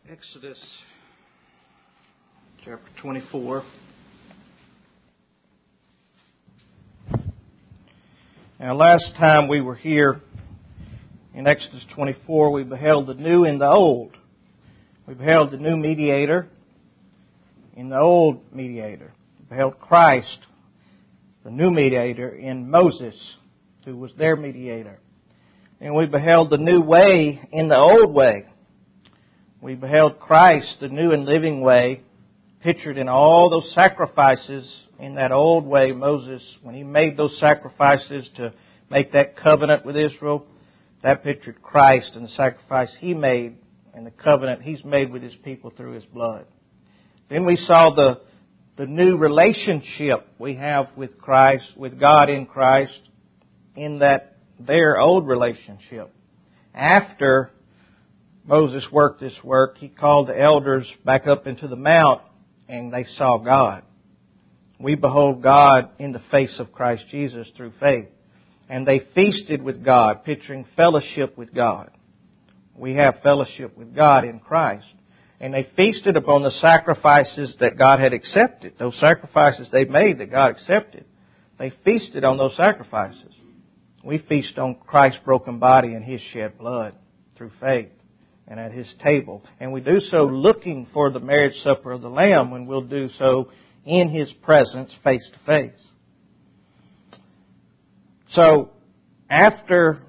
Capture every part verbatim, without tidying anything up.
Exodus chapter twenty-four. Now, last time we were here in Exodus twenty-four, we beheld the new and the old. We beheld the new mediator in the old mediator. We beheld Christ, the new mediator, in Moses, who was their mediator. And we beheld the new way in the old way. We beheld Christ, the new and living way, pictured in all those sacrifices in that old way. Moses, when he made those sacrifices to make that covenant with Israel, that pictured Christ and the sacrifice He made and the covenant He's made with His people through His blood. Then we saw the, the new relationship we have with Christ, with God in Christ, in that their old relationship. After Moses worked this work, he called the elders back up into the mount, and they saw God. We behold God in the face of Christ Jesus through faith. And they feasted with God, picturing fellowship with God. We have fellowship with God in Christ. And they feasted upon the sacrifices that God had accepted. Those sacrifices they made that God accepted. They feasted on those sacrifices. We feast on Christ's broken body and His shed blood through faith and at His table. And we do so looking for the marriage supper of the Lamb, when we'll do so in His presence face to face. So, after,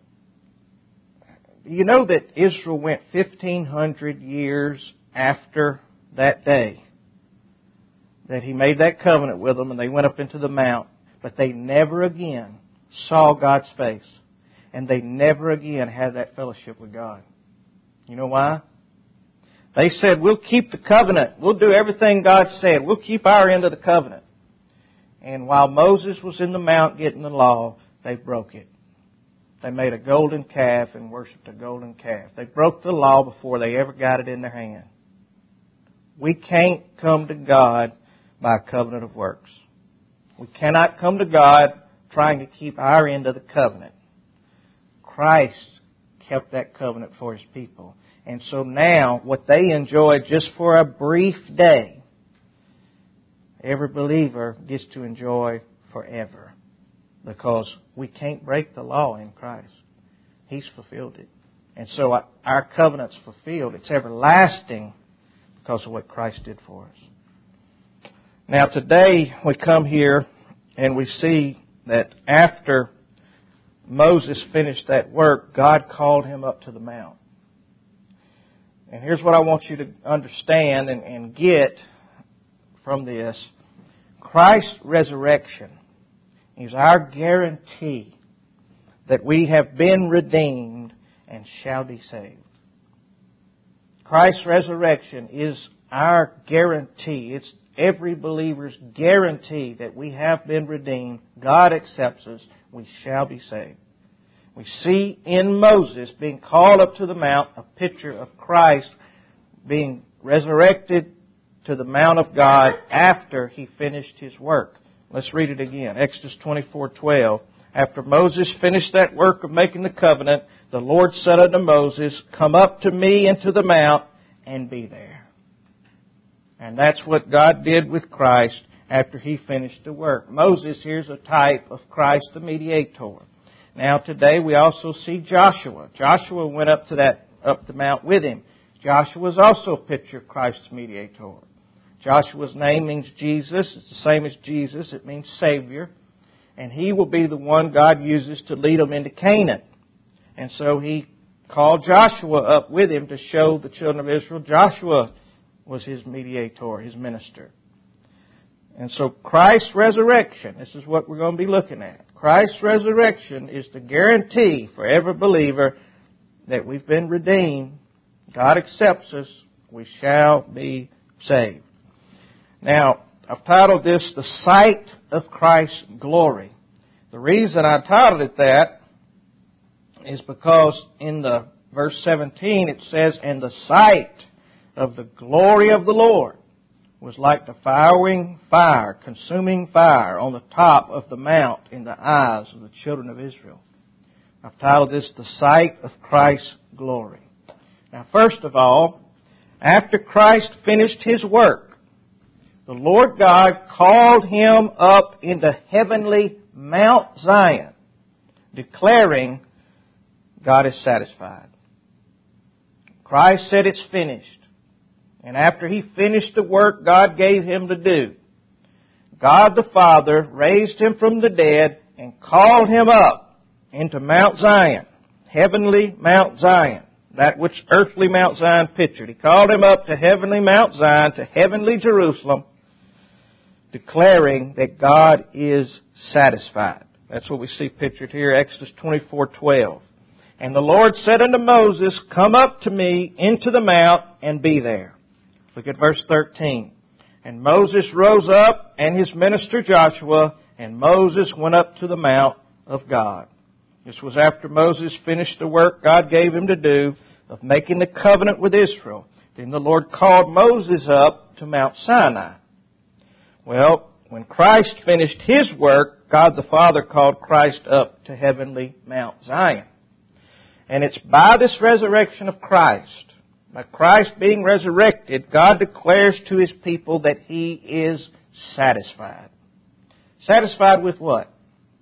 you know that Israel went fifteen hundred years after that day that He made that covenant with them, and they went up into the mount, but they never again saw God's face, and they never again had that fellowship with God. You know why? They said, we'll keep the covenant. We'll do everything God said. We'll keep our end of the covenant. And while Moses was in the mount getting the law, they broke it. They made a golden calf and worshipped a golden calf. They broke the law before they ever got it in their hand. We can't come to God by a covenant of works. We cannot come to God trying to keep our end of the covenant. Christ kept that covenant for His people. And so now, what they enjoyed just for a brief day, every believer gets to enjoy forever. Because we can't break the law in Christ. He's fulfilled it. And so our covenant's fulfilled. It's everlasting because of what Christ did for us. Now today we come here and we see that after Moses finished that work, God called him up to the mount. And here's what I want you to understand and, and get from this. Christ's resurrection is our guarantee that we have been redeemed and shall be saved. Christ's resurrection is our guarantee. It's every believer's guarantee that we have been redeemed. God accepts us. We shall be saved. We see in Moses being called up to the mount a picture of Christ being resurrected to the mount of God after He finished His work. Let's read it again. Exodus twenty-four twelve. After Moses finished that work of making the covenant, the Lord said unto Moses, come up to me into the mount and be there. And that's what God did with Christ after He finished the work. Moses here's a type of Christ the mediator. Now today we also see Joshua. Joshua went up to that up the mount with him. Joshua is also a picture of Christ's mediator. Joshua's name means Jesus. It's the same as Jesus. It means Savior. And he will be the one God uses to lead them into Canaan. And so He called Joshua up with Him to show the children of Israel Joshua was His mediator, His minister. And so Christ's resurrection, this is what we're going to be looking at. Christ's resurrection is the guarantee for every believer that we've been redeemed. God accepts us. We shall be saved. Now, I've titled this, The Sight of Christ's Glory. The reason I titled it that is because in the verse seventeen it says, and the sight of the glory of the Lord was like devouring fire, consuming fire on the top of the mount in the eyes of the children of Israel. I've titled this, The Sight of Christ's Glory. Now, first of all, after Christ finished His work, the Lord God called Him up into heavenly Mount Zion, declaring, God is satisfied. Christ said it's finished. And after He finished the work God gave Him to do, God the Father raised Him from the dead and called Him up into Mount Zion, heavenly Mount Zion, that which earthly Mount Zion pictured. He called Him up to heavenly Mount Zion, to heavenly Jerusalem, declaring that God is satisfied. That's what we see pictured here, Exodus twenty-four twelve. And the Lord said unto Moses, Come up to me into the mount and be there. Look at verse thirteen. And Moses rose up, and his minister Joshua, and Moses went up to the mount of God. This was after Moses finished the work God gave him to do of making the covenant with Israel. Then the Lord called Moses up to Mount Sinai. Well, when Christ finished His work, God the Father called Christ up to heavenly Mount Zion. And it's by this resurrection of Christ, by Christ being resurrected, God declares to His people that He is satisfied. Satisfied with what?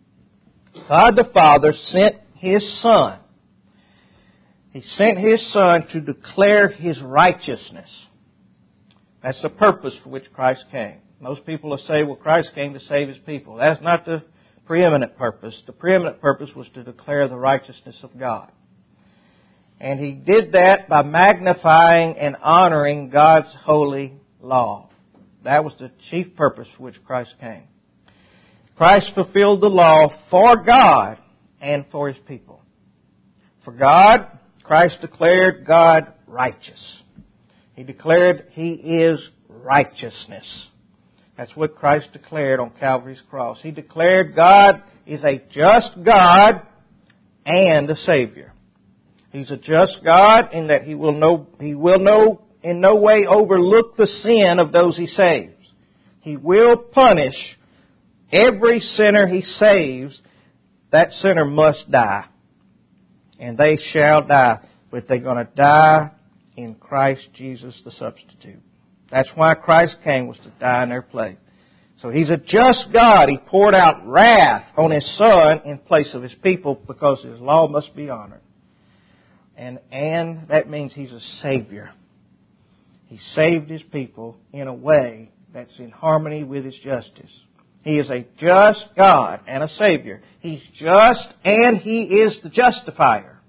God the Father sent His Son. He sent His Son to declare His righteousness. That's the purpose for which Christ came. Most people will say, well, Christ came to save His people. That's not the preeminent purpose. The preeminent purpose was to declare the righteousness of God. And He did that by magnifying and honoring God's holy law. That was the chief purpose for which Christ came. Christ fulfilled the law for God and for His people. For God, Christ declared God righteous. He declared He is righteousness. That's what Christ declared on Calvary's cross. He declared God is a just God and a Savior. He's a just God in that He will no, He will no, in no way overlook the sin of those He saves. He will punish every sinner He saves. That sinner must die. And they shall die. But they're going to die in Christ Jesus the substitute. That's why Christ came, was to die in their place. So He's a just God. He poured out wrath on His Son in place of His people because His law must be honored. And, and that means He's a Savior. He saved His people in a way that's in harmony with His justice. He is a just God and a Savior. He's just and He is the justifier.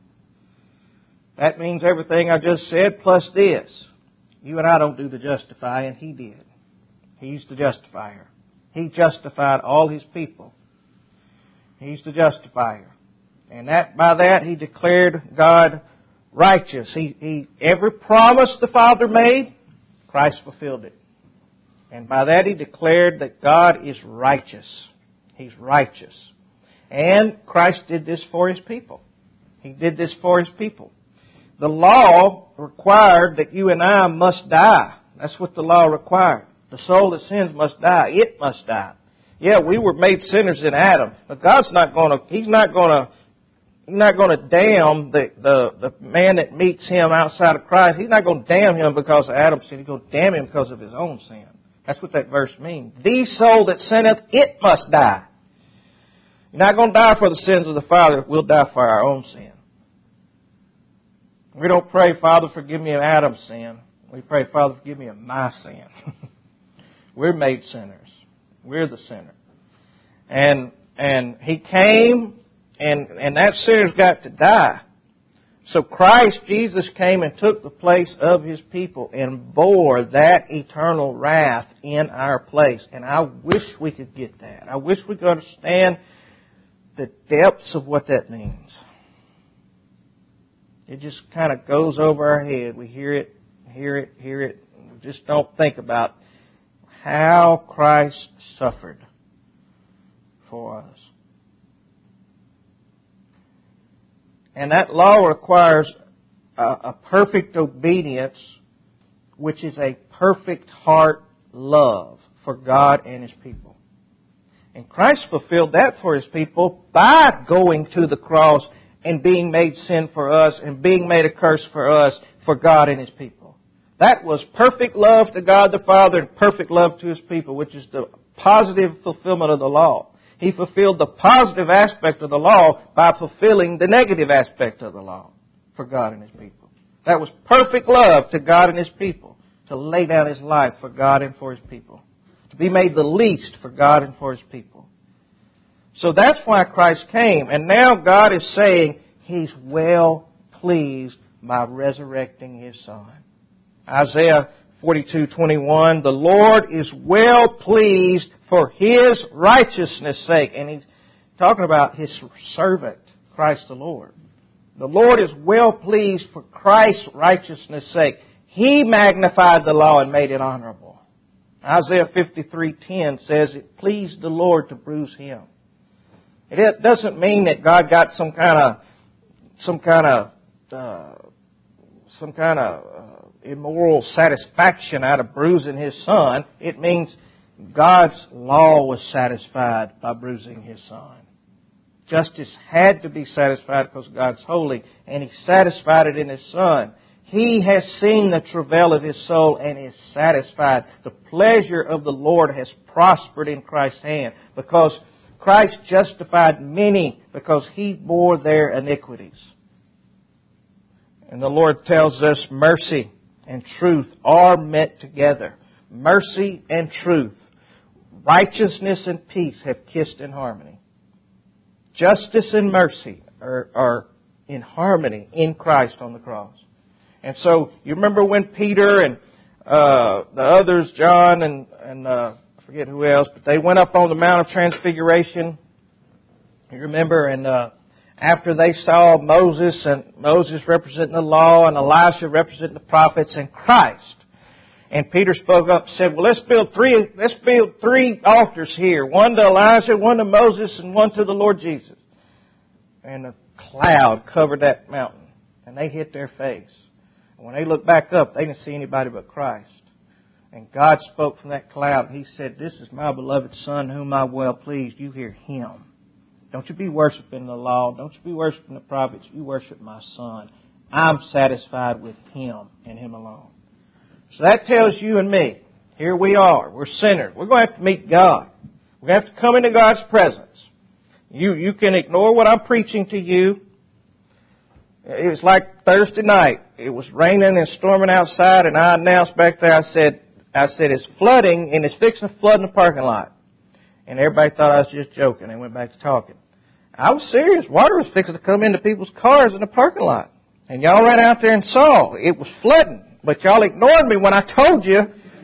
That means everything I just said plus this. You and I don't do the justifying. He did. He's the justifier. He justified all His people. He's the justifier. And that by that He declared God righteous. He, he, every promise the Father made, Christ fulfilled it. And by that He declared that God is righteous. He's righteous. And Christ did this for His people. He did this for His people. The law required that you and I must die. That's what the law required. The soul that sins must die. It must die. Yeah, we were made sinners in Adam, but God's not going to, He's not going to He's not going to damn the, the, the man that meets Him outside of Christ. He's not going to damn him because of Adam's sin. He's going to damn him because of his own sin. That's what that verse means. The soul that sinneth, it must die. You're not going to die for the sins of the Father. We'll die for our own sin. We don't pray, Father, forgive me of Adam's sin. We pray, Father, forgive me of my sin. We're made sinners. We're the sinner. And and He came, and, and that sinner's got to die. So Christ Jesus came and took the place of His people and bore that eternal wrath in our place. And I wish we could get that. I wish we could understand the depths of what that means. It just kind of goes over our head. We hear it, hear it, hear it. We just don't think about how Christ suffered for us. And that law requires a, a perfect obedience, which is a perfect heart love for God and His people. And Christ fulfilled that for His people by going to the cross and being made sin for us and being made a curse for us, for God and His people. That was perfect love to God the Father and perfect love to His people, which is the positive fulfillment of the law. He fulfilled the positive aspect of the law by fulfilling the negative aspect of the law for God and His people. That was perfect love to God and His people, to lay down His life for God and for His people, to be made the least for God and for His people. So that's why Christ came. And now God is saying He's well pleased by resurrecting His Son. Isaiah forty-two twenty-one, the Lord is well pleased for His righteousness' sake. And He's talking about His servant, Christ the Lord. The Lord is well pleased for Christ's righteousness' sake. He magnified the law and made it honorable. Isaiah fifty-three ten says it pleased the Lord to bruise Him. It doesn't mean that God got some kind of some kind of uh, some kind of uh, immoral satisfaction out of bruising His Son. It means God's law was satisfied by bruising His Son. Justice had to be satisfied because God's holy, and He satisfied it in His Son. He has seen the travail of His soul and is satisfied. The pleasure of the Lord has prospered in Christ's hand, because Christ justified many because He bore their iniquities. And the Lord tells us mercy and truth are met together. Mercy and truth, righteousness and peace have kissed in harmony. Justice and mercy are, are in harmony in Christ on the cross. And so you remember when Peter and uh, the others, John and, and uh, I forget who else, but they went up on the Mount of Transfiguration. You remember, and uh, after they saw Moses, and Moses representing the law, and Elisha representing the prophets, and Christ. And Peter spoke up and said, well, let's build three, let's build three altars here. One to Elijah, one to Moses, and one to the Lord Jesus. And a cloud covered that mountain, and they hit their face. And when they looked back up, they didn't see anybody but Christ. And God spoke from that cloud, and He said, this is my beloved Son, whom I well pleased. You hear Him. Don't you be worshiping the law. Don't you be worshiping the prophets. You worship my Son. I'm satisfied with Him and Him alone. So that tells you and me, here we are. We're sinners. We're going to have to meet God. We're going to have to come into God's presence. You, you can ignore what I'm preaching to you. It was like Thursday night. It was raining and storming outside, and I announced back there, I said, I said, it's flooding, and it's fixing to flood in the parking lot. And everybody thought I was just joking. They went back to talking. I was serious. Water was fixing to come into people's cars in the parking lot. And y'all ran out there and saw. It was flooding. But y'all ignored me when I told you.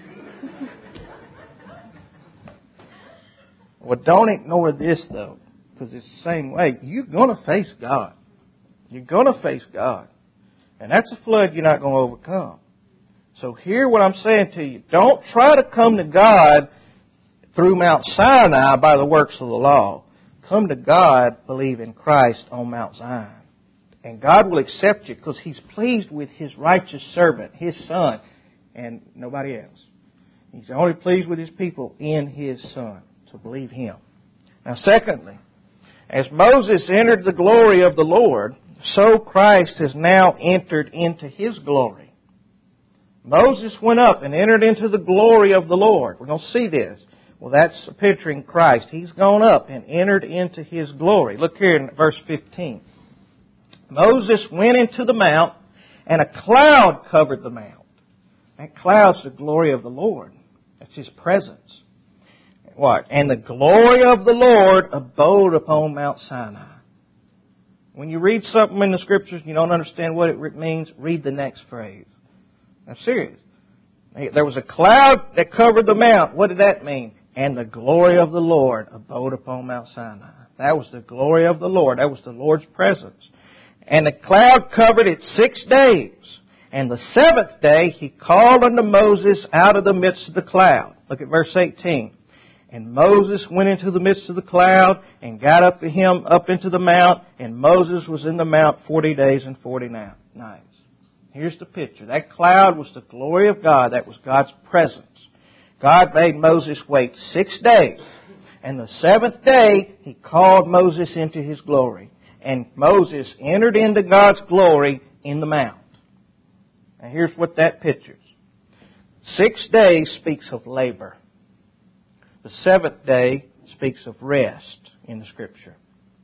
Well, don't ignore this, though, because it's the same way. You're going to face God. You're going to face God. And that's a flood you're not going to overcome. So hear what I'm saying to you. Don't try to come to God through Mount Sinai by the works of the law. Come to God, believe in Christ on Mount Zion. And God will accept you because He's pleased with His righteous servant, His Son, and nobody else. He's only pleased with His people in His Son. So believe Him. Now secondly, as Moses entered the glory of the Lord, so Christ has now entered into His glory. Moses went up and entered into the glory of the Lord. We're going to see this. Well, that's picturing Christ. He's gone up and entered into His glory. Look here in verse fifteen. Moses went into the mount, and a cloud covered the mount. That cloud's the glory of the Lord. That's His presence. What? And the glory of the Lord abode upon Mount Sinai. When you read something in the Scriptures and you don't understand what it means, read the next phrase. I'm serious. There was a cloud that covered the mount. What did that mean? And the glory of the Lord abode upon Mount Sinai. That was the glory of the Lord. That was the Lord's presence. And the cloud covered it six days. And the seventh day He called unto Moses out of the midst of the cloud. Look at verse eighteen. And Moses went into the midst of the cloud and got up to him up into the mount. And Moses was in the mount forty days and forty nights. Here's the picture. That cloud was the glory of God. That was God's presence. God made Moses wait six days. And the seventh day, He called Moses into His glory. And Moses entered into God's glory in the mount. Now here's what that pictures. Six days speaks of labor. The seventh day speaks of rest in the Scripture.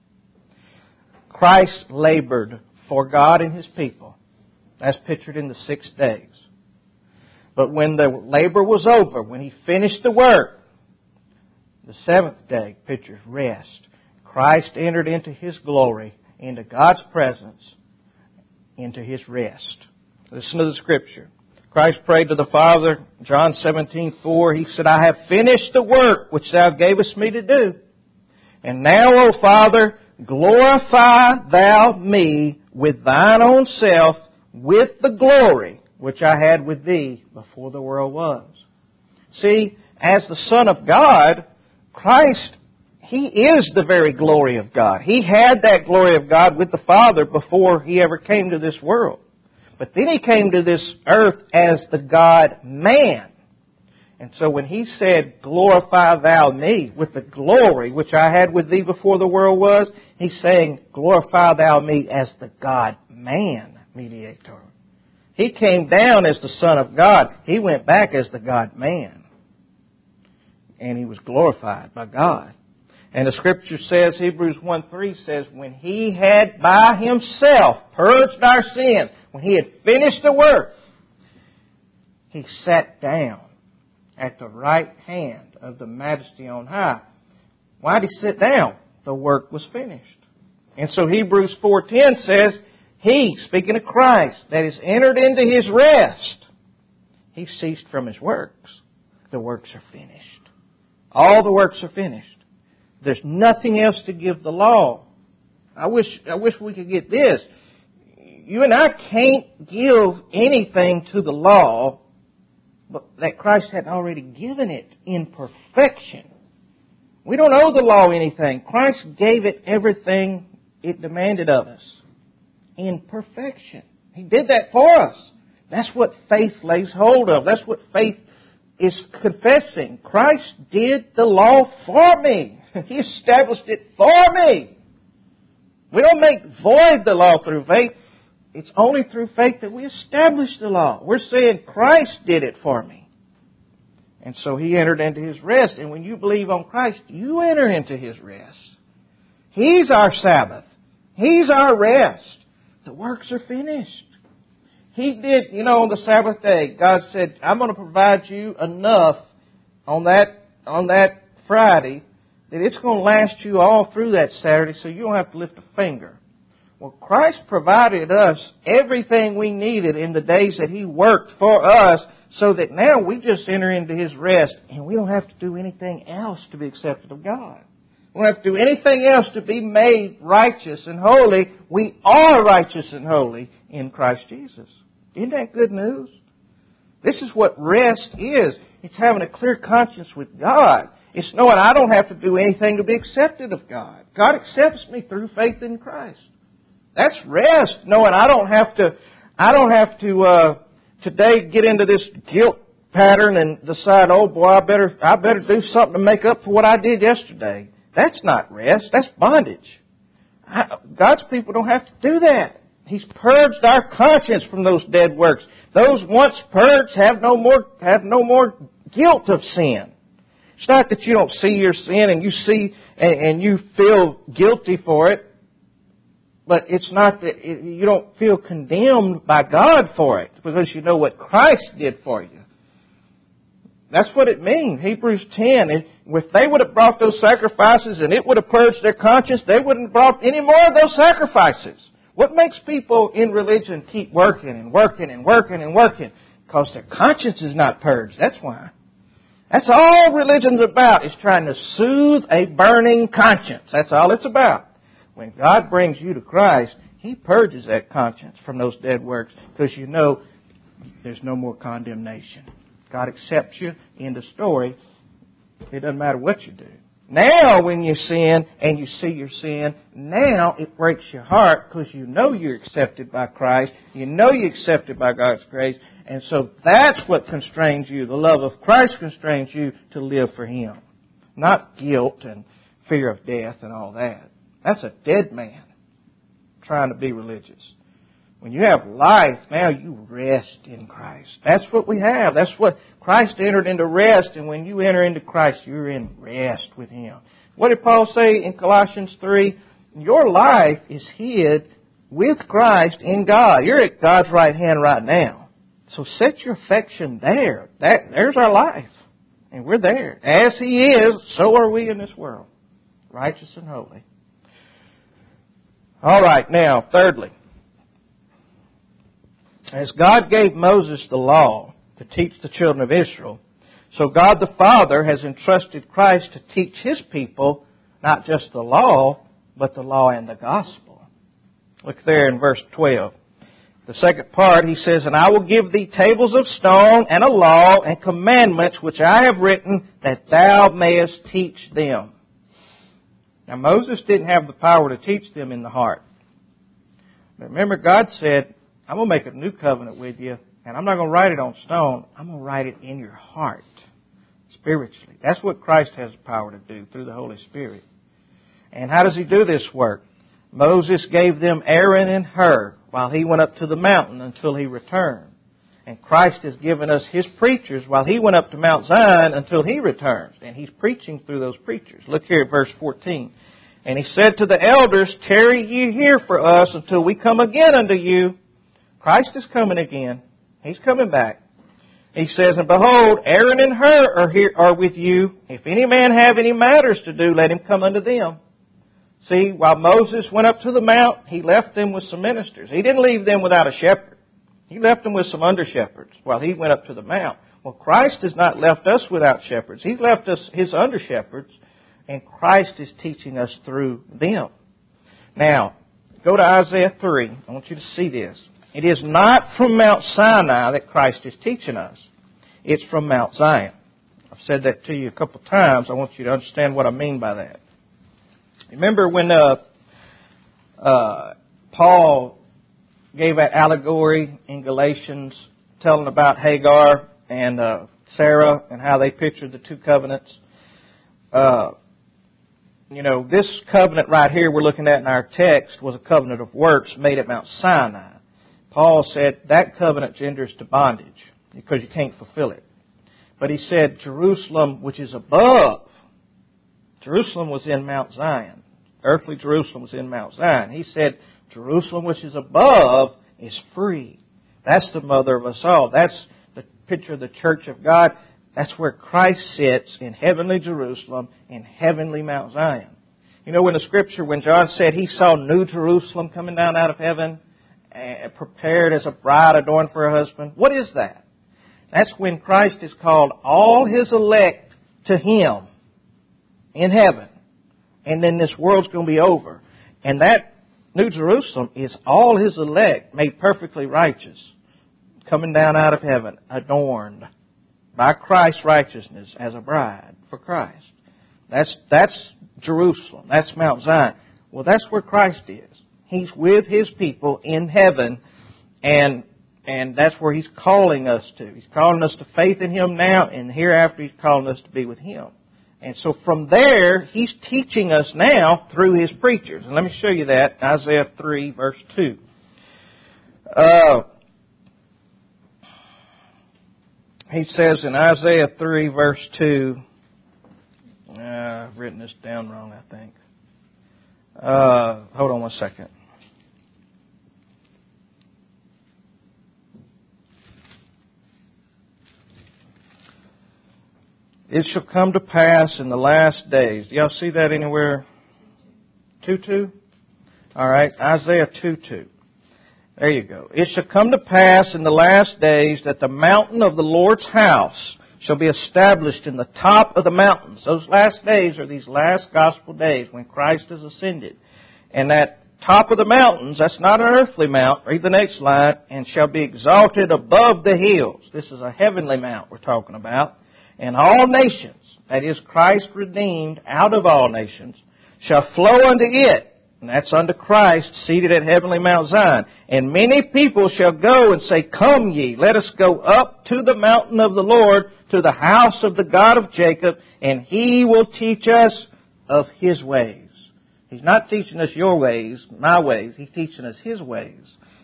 Christ labored for God and His people. That's pictured in the six days. But when the labor was over, when He finished the work, the seventh day pictures rest. Christ entered into His glory, into God's presence, into His rest. Listen to the Scripture. Christ prayed to the Father, John seventeen four. He said, I have finished the work which Thou gavest me to do. And now, O Father, glorify Thou me with Thine own self, with the glory which I had with Thee before the world was. See, as the Son of God, Christ, He is the very glory of God. He had that glory of God with the Father before He ever came to this world. But then He came to this earth as the God-man. And so when He said, glorify Thou me with the glory which I had with Thee before the world was, He's saying, glorify Thou me as the God-man mediator. He came down as the Son of God. He went back as the God-man. And He was glorified by God. And the Scripture says, Hebrews one three says, when He had by Himself purged our sin, when He had finished the work, He sat down at the right hand of the Majesty on high. Why did He sit down? The work was finished. And so Hebrews four ten says, He, speaking of Christ, that is entered into His rest, He ceased from His works. The works are finished. All the works are finished. There's nothing else to give the law. I wish, I wish we could get this. You and I can't give anything to the law but that Christ had already given it in perfection. We don't owe the law anything. Christ gave it everything it demanded of us in perfection. He did that for us. That's what faith lays hold of. That's what faith is confessing. Christ did the law for me. He established it for me. We don't make void the law through faith. It's only through faith that we establish the law. We're saying Christ did it for me. And so He entered into His rest. And when you believe on Christ, you enter into His rest. He's our Sabbath. He's our rest. The works are finished. He did, you know, on the Sabbath day, God said, I'm going to provide you enough on that, on that Friday that it's going to last you all through that Saturday so you don't have to lift a finger. Well, Christ provided us everything we needed in the days that He worked for us so that now we just enter into His rest and we don't have to do anything else to be accepted of God. We don't have to do anything else to be made righteous and holy. We are righteous and holy in Christ Jesus. Isn't that good news? This is what rest is. It's having a clear conscience with God. It's knowing I don't have to do anything to be accepted of God. God accepts me through faith in Christ. That's rest, knowing I don't have to, I don't have to, uh, today get into this guilt pattern and decide, oh boy, I better, I better do something to make up for what I did yesterday. That's not rest. That's bondage. I, God's people don't have to do that. He's purged our conscience from those dead works. Those once purged have no more, have no more guilt of sin. It's not that you don't see your sin and you see and, and you feel guilty for it. But it's not that it, you don't feel condemned by God for it because you know what Christ did for you. That's what it means. Hebrews ten. If they would have brought those sacrifices and it would have purged their conscience, they wouldn't have brought any more of those sacrifices. What makes people in religion keep working and working and working and working? Because their conscience is not purged. That's why. That's all religion's about, is trying to soothe a burning conscience. That's all it's about. When God brings you to Christ, He purges that conscience from those dead works because you know there's no more condemnation. God accepts you in the story. It doesn't matter what you do. Now when you sin and you see your sin, now it breaks your heart because you know you're accepted by Christ. You know you're accepted by God's grace. And so that's what constrains you. The love of Christ constrains you to live for Him. Not guilt and fear of death and all that. That's a dead man trying to be religious. When you have life, now you rest in Christ. That's what we have. That's what Christ entered into rest, and when you enter into Christ, you're in rest with Him. What did Paul say in Colossians three? Your life is hid with Christ in God. You're at God's right hand right now. So set your affection there. That, there's our life. And we're there. As He is, so are we in this world. Righteous and holy. All right, now, thirdly. As God gave Moses the law to teach the children of Israel, so God the Father has entrusted Christ to teach His people not just the law, but the law and the gospel. Look there in verse twelve. The second part, He says, And I will give thee tables of stone and a law and commandments which I have written, that thou mayest teach them. Now Moses didn't have the power to teach them in the heart. But remember, God said, I'm going to make a new covenant with you, and I'm not going to write it on stone. I'm going to write it in your heart, spiritually. That's what Christ has the power to do through the Holy Spirit. And how does He do this work? Moses gave them Aaron and Hur while he went up to the mountain until he returned. And Christ has given us His preachers while He went up to Mount Zion until He returns. And He's preaching through those preachers. Look here at verse fourteen. And He said to the elders, Tarry ye here for us until we come again unto you. Christ is coming again. He's coming back. He says, And behold, Aaron and Hur are here are with you. If any man have any matters to do, let him come unto them. See, while Moses went up to the mount, he left them with some ministers. He didn't leave them without a shepherd. He left them with some under-shepherds while he went up to the mount. Well, Christ has not left us without shepherds. He's left us His under-shepherds, and Christ is teaching us through them. Now, go to Isaiah three. I want you to see this. It is not from Mount Sinai that Christ is teaching us. It's from Mount Zion. I've said that to you a couple of times. I want you to understand what I mean by that. Remember when uh, uh, Paul gave that allegory in Galatians telling about Hagar and uh, Sarah and how they pictured the two covenants? Uh, you know, this covenant right here we're looking at in our text was a covenant of works made at Mount Sinai. Paul said that covenant genders to bondage because you can't fulfill it. But he said Jerusalem, which is above, Jerusalem was in Mount Zion. Earthly Jerusalem was in Mount Zion. He said Jerusalem, which is above, is free. That's the mother of us all. That's the picture of the church of God. That's where Christ sits in heavenly Jerusalem, in heavenly Mount Zion. You know, in the Scripture, when John said he saw New Jerusalem coming down out of heaven, prepared as a bride adorned for her husband. What is that? That's when Christ has called all His elect to Him in heaven. And then this world's going to be over. And that New Jerusalem is all His elect made perfectly righteous, coming down out of heaven, adorned by Christ's righteousness as a bride for Christ. That's, that's Jerusalem. That's Mount Zion. Well, that's where Christ is. He's with His people in heaven, and and that's where He's calling us to. He's calling us to faith in Him now, and hereafter He's calling us to be with Him. And so from there, He's teaching us now through His preachers. And let me show you that, Isaiah three, verse two. Uh, he says in Isaiah three, verse two, uh, I've written this down wrong, I think. Uh, hold on one second. It shall come to pass in the last days. Do y'all see that anywhere? two two? All right, Isaiah two two. There you go. It shall come to pass in the last days that the mountain of the Lord's house shall be established in the top of the mountains. Those last days are these last gospel days when Christ has ascended. And that top of the mountains, that's not an earthly mount. Read the next line. And shall be exalted above the hills. This is a heavenly mount we're talking about. And all nations, that is Christ redeemed out of all nations, shall flow unto it. And that's unto Christ seated at heavenly Mount Zion. And many people shall go and say, Come ye, let us go up to the mountain of the Lord, to the house of the God of Jacob, and He will teach us of His ways. He's not teaching us your ways, my ways. He's teaching us His ways.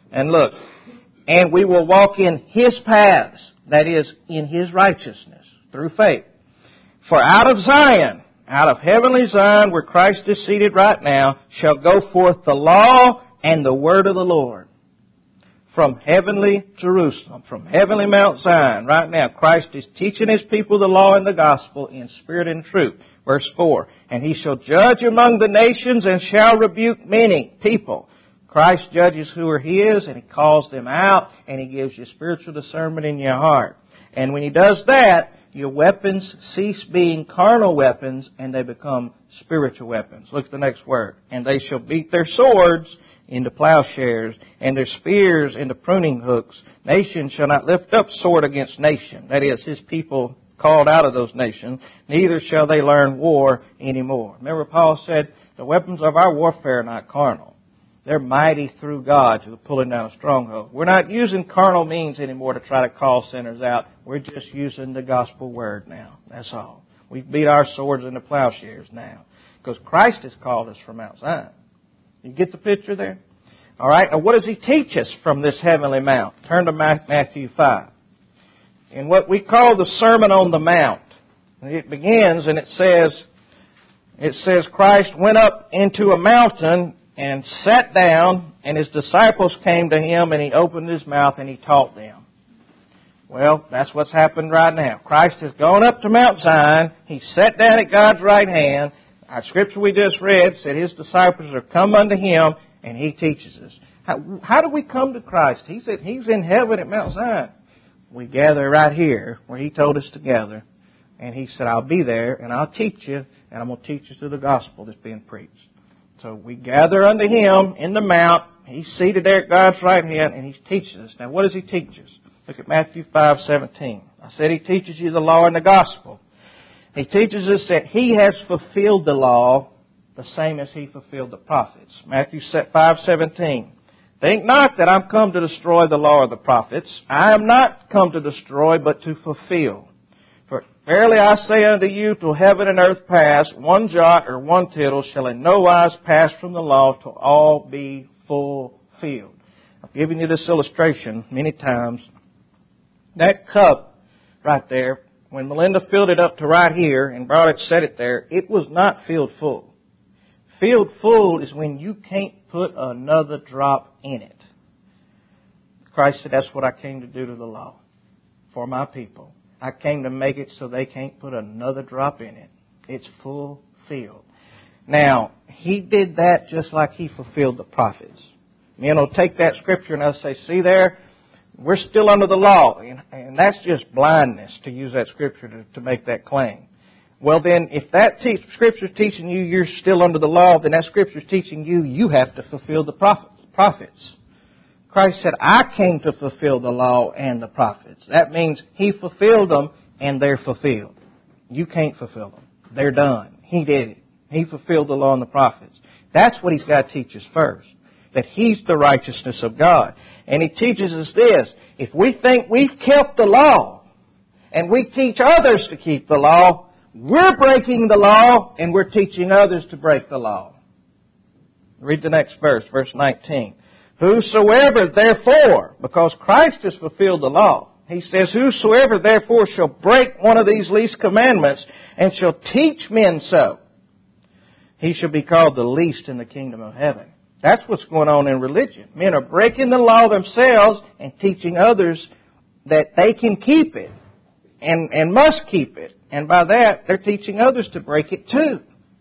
And look, and we will walk in His paths, that is, in His righteousness, through faith. For out of Zion, out of heavenly Zion, where Christ is seated right now, shall go forth the law and the word of the Lord. From heavenly Jerusalem, from heavenly Mount Zion, right now, Christ is teaching His people the law and the gospel in spirit and truth. Verse four, and He shall judge among the nations and shall rebuke many people. Christ judges who are His, and He calls them out, and He gives you spiritual discernment in your heart. And when He does that, your weapons cease being carnal weapons, and they become spiritual weapons. Look at the next word. And they shall beat their swords into plowshares, and their spears into pruning hooks. Nation shall not lift up sword against nation. That is, His people called out of those nations. Neither shall they learn war anymore. Remember, Paul said, the weapons of our warfare are not carnal. They're mighty through God to the pulling down a stronghold. We're not using carnal means anymore to try to call sinners out. We're just using the gospel word now. That's all. We beat our swords into plowshares now, because Christ has called us from Mount Zion. You get the picture there? All right. Now, what does He teach us from this heavenly mount? Turn to Matthew five. In what we call the Sermon on the Mount, it begins and it says, it says Christ went up into a mountain and sat down, and His disciples came to Him, and He opened His mouth and He taught them. Well, that's what's happened right now. Christ has gone up to Mount Zion. He sat down at God's right hand. Our scripture we just read said His disciples are come unto Him, and He teaches us. How, how do we come to Christ? He said He's in heaven at Mount Zion. We gather right here where He told us to gather. And He said, I'll be there, and I'll teach you, and I'm going to teach you through the gospel that's being preached. So we gather unto Him in the mount. He's seated there at God's right hand, and He's teaching us. Now, what does He teach us? Look at Matthew five seventeen. I said He teaches you the law and the gospel. He teaches us that He has fulfilled the law the same as He fulfilled the prophets. Matthew five seventeen. Think not that I'm come to destroy the law or the prophets. I am not come to destroy, but to fulfill. For verily I say unto you, till heaven and earth pass, one jot or one tittle shall in no wise pass from the law till all be fulfilled. I've given you this illustration many times. That cup right there, when Melinda filled it up to right here and brought it, set it there, it was not filled full. Filled full is when you can't put another drop in it. Christ said, that's what I came to do to the law for my people. I came to make it so they can't put another drop in it. It's fulfilled. Now, He did that just like He fulfilled the prophets. Men will take that scripture and they'll say, see there, we're still under the law. And that's just blindness to use that scripture to, to make that claim. Well then, if that te- scripture is teaching you you're still under the law, then that scripture is teaching you you have to fulfill the prophets. Christ said, I came to fulfill the law and the prophets. That means He fulfilled them and they're fulfilled. You can't fulfill them. They're done. He did it. He fulfilled the law and the prophets. That's what He's got to teach us first. That He's the righteousness of God. And He teaches us this. If we think we've kept the law and we teach others to keep the law, we're breaking the law and we're teaching others to break the law. Read the next verse, verse nineteen. Whosoever therefore, because Christ has fulfilled the law, He says, whosoever therefore shall break one of these least commandments and shall teach men so, he shall be called the least in the kingdom of heaven. That's what's going on in religion. Men are breaking the law themselves and teaching others that they can keep it and, and must keep it. And by that, they're teaching others to break it too.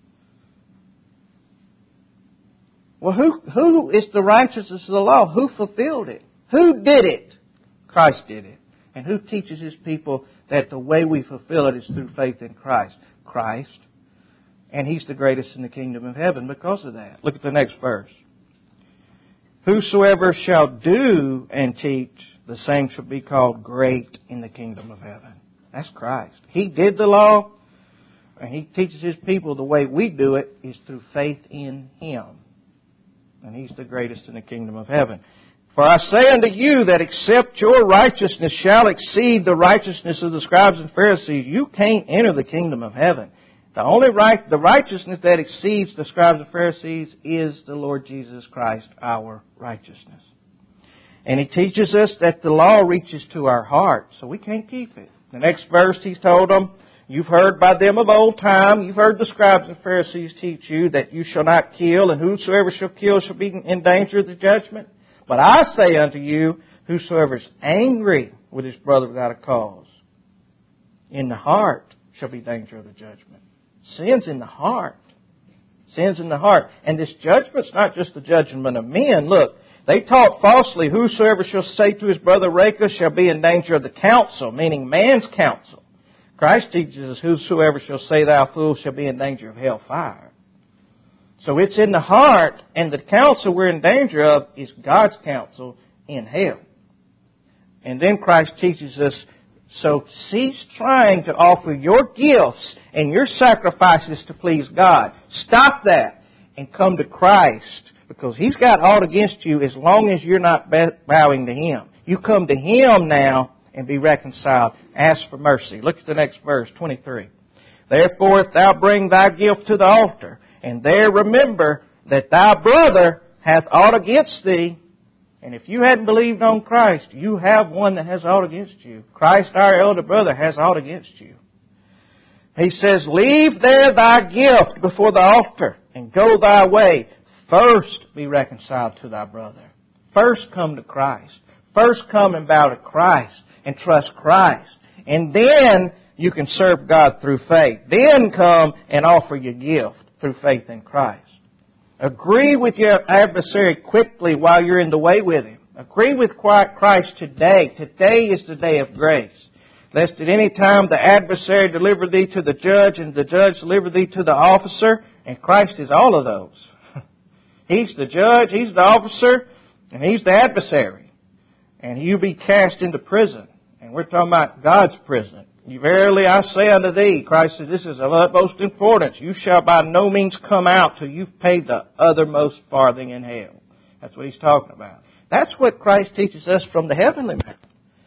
Well, who, who is the righteousness of the law? Who fulfilled it? Who did it? Christ did it. And who teaches His people that the way we fulfill it is through faith in Christ? Christ. And He's the greatest in the kingdom of heaven because of that. Look at the next verse. Whosoever shall do and teach, the same shall be called great in the kingdom of heaven. That's Christ. He did the law, and He teaches His people the way we do it is through faith in Him. And He's the greatest in the kingdom of heaven. For I say unto you that except your righteousness shall exceed the righteousness of the scribes and Pharisees, you can't enter the kingdom of heaven. The only right, the righteousness that exceeds the scribes and Pharisees is the Lord Jesus Christ, our righteousness. And He teaches us that the law reaches to our heart, so we can't keep it. The next verse He told them, you've heard by them of old time, you've heard the scribes and Pharisees teach you that you shall not kill, and whosoever shall kill shall be in danger of the judgment. But I say unto you, whosoever is angry with his brother without a cause, in the heart shall be danger of the judgment. Sin's in the heart. Sin's in the heart. And this judgment's not just the judgment of men. Look, they taught falsely, whosoever shall say to his brother Raca shall be in danger of the council, meaning man's council. Christ teaches us, whosoever shall say thou fool shall be in danger of hellfire. So it's in the heart, and the counsel we're in danger of is God's counsel in hell. And then Christ teaches us, so cease trying to offer your gifts and your sacrifices to please God. Stop that and come to Christ, because He's got aught against you as long as you're not bowing to Him. You come to Him now and be reconciled. Ask for mercy. Look at the next verse, twenty-three. Therefore, if thou bring thy gift to the altar, and there remember that thy brother hath aught against thee, and if you hadn't believed on Christ, you have one that has aught against you. Christ, our elder brother, has aught against you. He says, leave there thy gift before the altar, and go thy way. First be reconciled to thy brother. First come to Christ. First come and bow to Christ and trust Christ. And then you can serve God through faith. Then come and offer your gift through faith in Christ. Agree with your adversary quickly while you're in the way with him. Agree with Christ today. Today is the day of grace. Lest at any time the adversary deliver thee to the judge, and the judge deliver thee to the officer. And Christ is all of those. He's the judge, He's the officer, and He's the adversary. And you be cast into prison. And we're talking about God's prison. Verily I say unto thee, Christ says, this is of utmost importance. You shall by no means come out till you've paid the othermost farthing in hell. That's what He's talking about. That's what Christ teaches us from the heavenly mountain.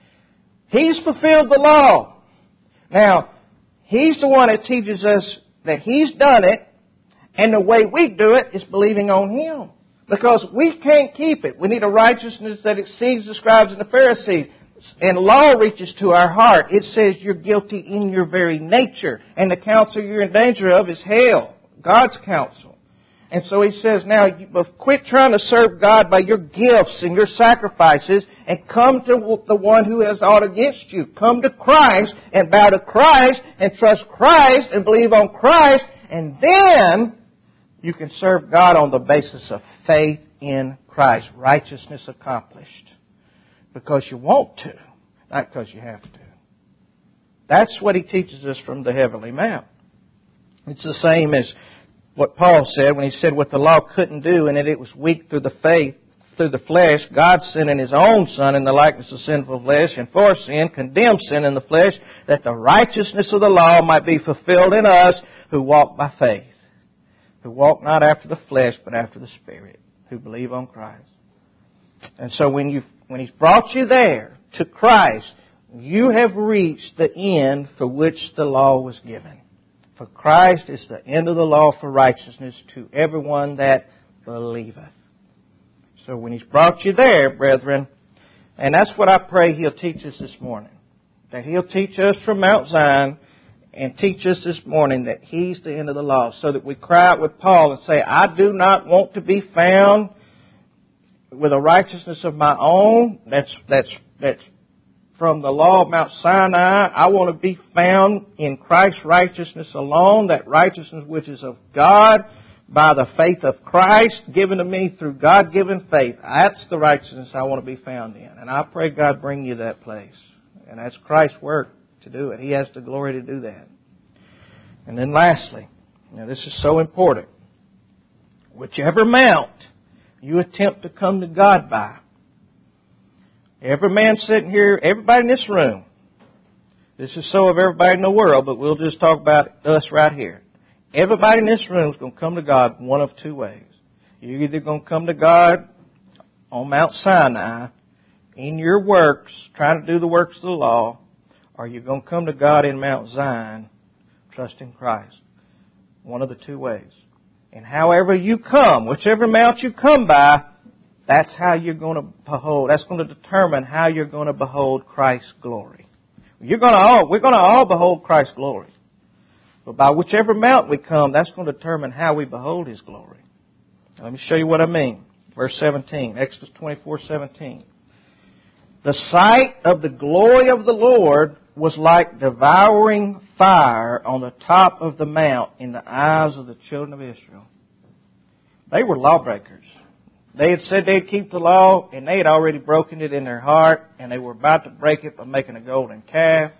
He's fulfilled the law. Now, He's the one that teaches us that He's done it, and the way we do it is believing on Him. Because we can't keep it. We need a righteousness that exceeds the scribes and the Pharisees. And law reaches to our heart. It says you're guilty in your very nature. And the counsel you're in danger of is hell. God's counsel. And so He says, now, you quit trying to serve God by your gifts and your sacrifices, and come to the one who has aught against you. Come to Christ and bow to Christ and trust Christ and believe on Christ. And then you can serve God on the basis of faith in Christ. Righteousness accomplished. Because you want to, not because you have to. That's what He teaches us from the heavenly mount. It's the same as what Paul said when he said what the law couldn't do, and that it was weak through the faith, through the flesh. God sent in His own Son in the likeness of sinful flesh, and for sin condemned sin in the flesh, that the righteousness of the law might be fulfilled in us who walk by faith, who walk not after the flesh but after the Spirit, who believe on Christ. And so when you when He's brought you there to Christ, you have reached the end for which the law was given. For Christ is the end of the law for righteousness to everyone that believeth. So when He's brought you there, brethren, and that's what I pray He'll teach us this morning. That He'll teach us from Mount Zion and teach us this morning that He's the end of the law. So that we cry out with Paul and say, I do not want to be found with a righteousness of my own, that's that's that's from the law of Mount Sinai. I want to be found in Christ's righteousness alone, that righteousness which is of God by the faith of Christ given to me through God-given faith. That's the righteousness I want to be found in. And I pray God bring you that place. And that's Christ's work to do it. He has the glory to do that. And then lastly, now this is so important, whichever mount you attempt to come to God by. Every man sitting here, everybody in this room, this is so of everybody in the world, but we'll just talk about us right here. Everybody in this room is going to come to God one of two ways. You're either going to come to God on Mount Sinai, in your works, trying to do the works of the law, or you're going to come to God in Mount Zion, trusting Christ. One of the two ways. And however you come, whichever mount you come by, That's how you're going to behold. That's going to determine how you're going to behold Christ's glory. You're going to all, we're going to all behold Christ's glory. But by whichever mountain we come, that's going to determine how we behold His glory. Now, let me show you what I mean. Verse seventeen, Exodus twenty-four seventeen. The sight of the glory of the Lord was like devouring fire on the top of the mount in the eyes of the children of Israel. They were lawbreakers. They had said they'd keep the law, and they had already broken it in their heart, and they were about to break it by making a golden calf.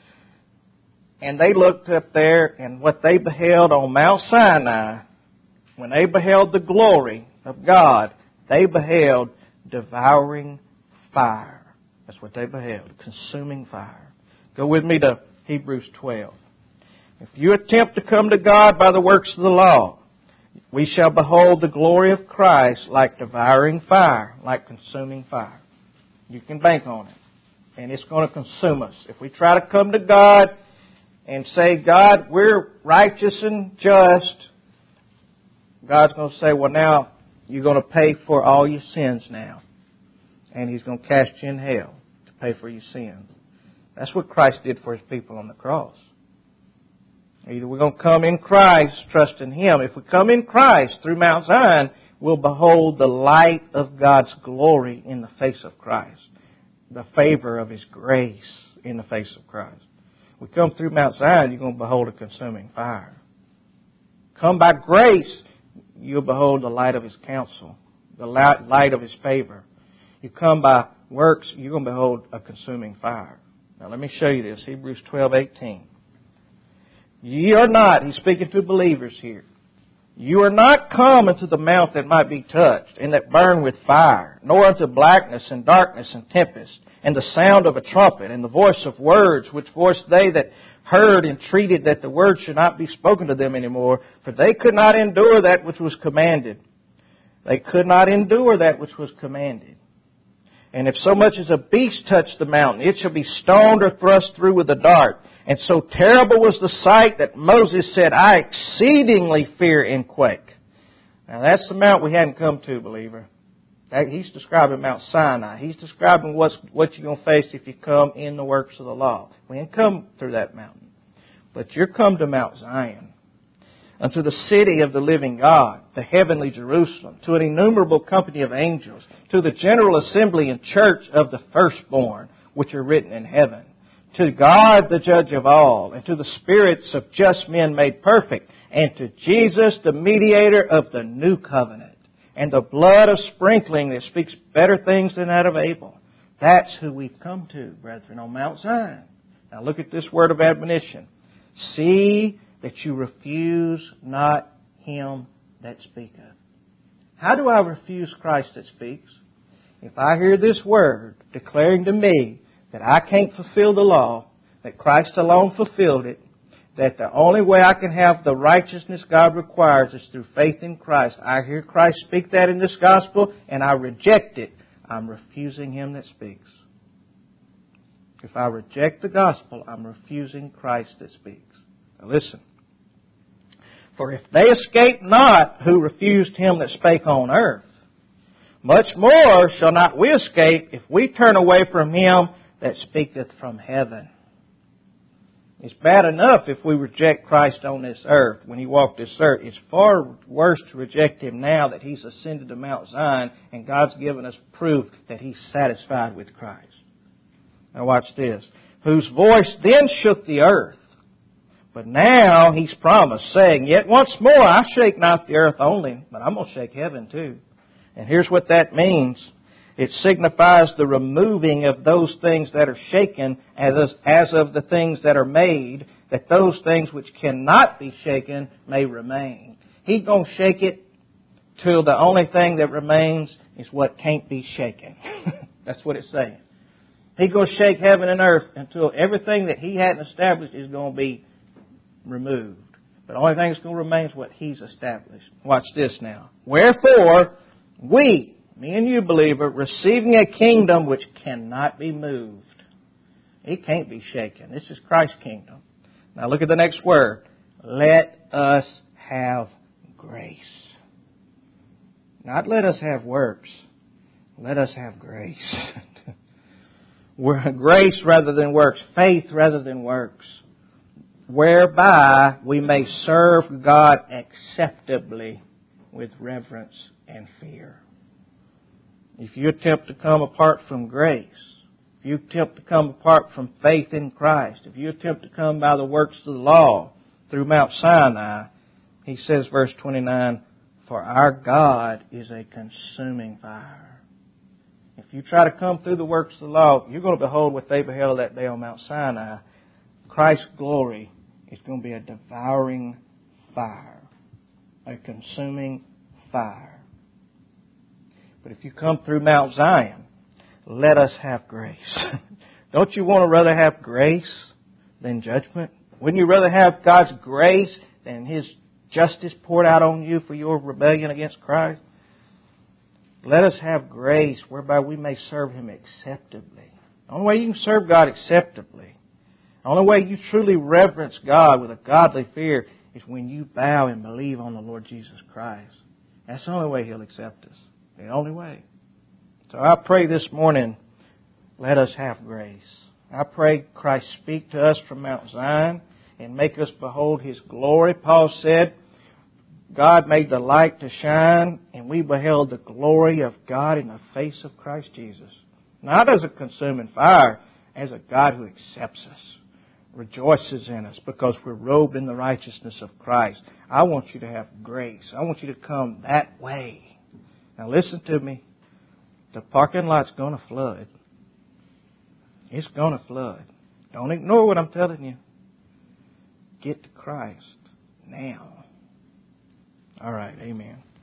And they looked up there, and what they beheld on Mount Sinai, when they beheld the glory of God, they beheld devouring fire. That's what they beheld, consuming fire. Go with me to Hebrews twelve. If you attempt to come to God by the works of the law, we shall behold the glory of Christ like devouring fire, like consuming fire. You can bank on it. And it's going to consume us. If we try to come to God and say, God, we're righteous and just, God's going to say, well, now you're going to pay for all your sins now. And He's going to cast you in hell to pay for your sins. That's what Christ did for His people on the cross. Either we're going to come in Christ, trust in Him. If we come in Christ through Mount Zion, we'll behold the light of God's glory in the face of Christ. The favor of His grace in the face of Christ. We come through Mount Zion, you're going to behold a consuming fire. Come by grace, you'll behold the light of His counsel, the light of His favor. You come by works, you're going to behold a consuming fire. Now let me show you this. Hebrews twelve eighteen. Ye are not, he's speaking to believers here. You are not come unto the mount that might be touched, and that burn with fire, nor unto blackness and darkness and tempest, and the sound of a trumpet, and the voice of words, which voice they that heard entreated that the word should not be spoken to them anymore, for they could not endure that which was commanded. They could not endure that which was commanded. And if so much as a beast touch the mountain, it shall be stoned or thrust through with a dart. And so terrible was the sight that Moses said, I exceedingly fear and quake. Now that's the mount we hadn't come to, believer. He's describing Mount Sinai. He's describing what's, what you're going to face if you come in the works of the law. We ain't come through that mountain. But you're come to Mount Zion, unto the city of the living God, the heavenly Jerusalem, to an innumerable company of angels, to the general assembly and church of the firstborn, which are written in heaven, to God the judge of all, and to the spirits of just men made perfect, and to Jesus the mediator of the new covenant, and the blood of sprinkling that speaks better things than that of Abel. That's who we've come to, brethren, on Mount Zion. Now look at this word of admonition. See that you refuse not Him that speaketh. How do I refuse Christ that speaks? If I hear this word declaring to me that I can't fulfill the law, that Christ alone fulfilled it, that the only way I can have the righteousness God requires is through faith in Christ. I hear Christ speak that in this gospel and I reject it. I'm refusing Him that speaks. If I reject the gospel, I'm refusing Christ that speaks. Now listen. For if they escape not who refused Him that spake on earth, much more shall not we escape if we turn away from Him that speaketh from heaven. It's bad enough if we reject Christ on this earth when He walked this earth. It's far worse to reject Him now that He's ascended to Mount Zion and God's given us proof that He's satisfied with Christ. Now watch this. Whose voice then shook the earth. But now He's promised, saying, Yet once more I shake not the earth only, but I'm going to shake heaven too. And here's what that means. It signifies the removing of those things that are shaken as, as of the things that are made, that those things which cannot be shaken may remain. He's going to shake it till the only thing that remains is what can't be shaken. That's what it's saying. He's going to shake heaven and earth until everything that He hadn't established is going to be removed. But the only thing that's going to remain is what He's established. Watch this now. Wherefore, we, me and you, believer, receiving a kingdom which cannot be moved. It can't be shaken. This is Christ's kingdom. Now look at the next word. Let us have grace. Not let us have works. Let us have grace. We're grace rather than works, faith rather than works, whereby we may serve God acceptably with reverence and fear. If you attempt to come apart from grace, if you attempt to come apart from faith in Christ, if you attempt to come by the works of the law through Mount Sinai, he says, verse twenty-nine, for our God is a consuming fire. If you try to come through the works of the law, you're going to behold what they beheld that day on Mount Sinai. Christ's glory is going to be a devouring fire, a consuming fire. But if you come through Mount Zion, let us have grace. Don't you want to rather have grace than judgment? Wouldn't you rather have God's grace than His justice poured out on you for your rebellion against Christ? Let us have grace whereby we may serve Him acceptably. The only way you can serve God acceptably, the only way you truly reverence God with a godly fear is when you bow and believe on the Lord Jesus Christ. That's the only way He'll accept us. The only way. So I pray this morning, let us have grace. I pray Christ speak to us from Mount Zion and make us behold His glory. Paul said, God made the light to shine, and we beheld the glory of God in the face of Christ Jesus. Not as a consuming fire, as a God who accepts us, rejoices in us because we're robed in the righteousness of Christ. I want you to have grace. I want you to come that way. Now listen to me. The parking lot's going to flood. It's going to flood. Don't ignore what I'm telling you. Get to Christ now. All right, amen.